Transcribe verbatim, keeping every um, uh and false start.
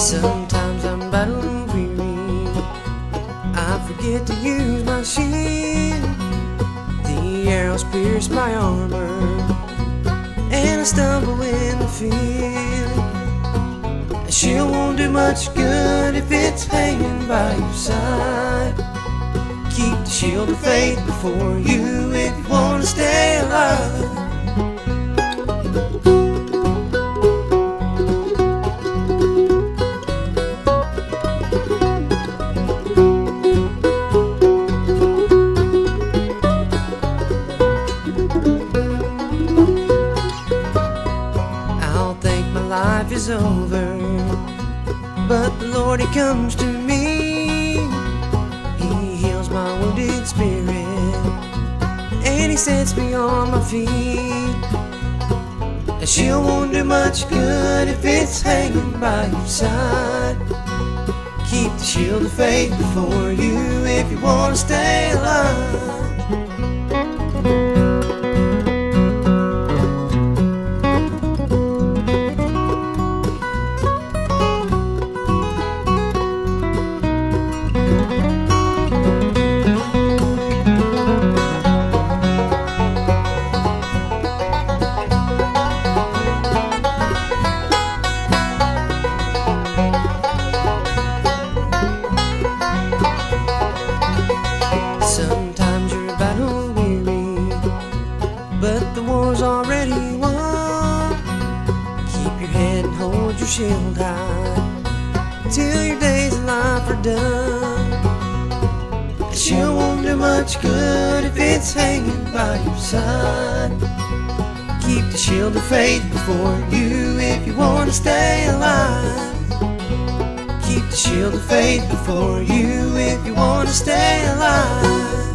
Sometimes I'm battle weary, I forget to use my shield. The arrows pierce my armor, and I stumble in the field. A shield won't do much good if it's hanging by your side. Keep the shield of faith before you if you want to stay alive. I'll think my life is over, but the Lord, He comes to me. He heals my wounded spirit, and He sets me on my feet. A shield won't do much good if it's hanging by your side. Keep the shield of faith before you if you want to stay alive. Sometimes you're battle weary, but the war's already won. Keep your head and hold your shield high till your days of life are done. A shield won't do much good if it's hanging by your side. Keep the shield of faith before you if you want to stay alive. Keep the shield of faith before you if you want to stay alive.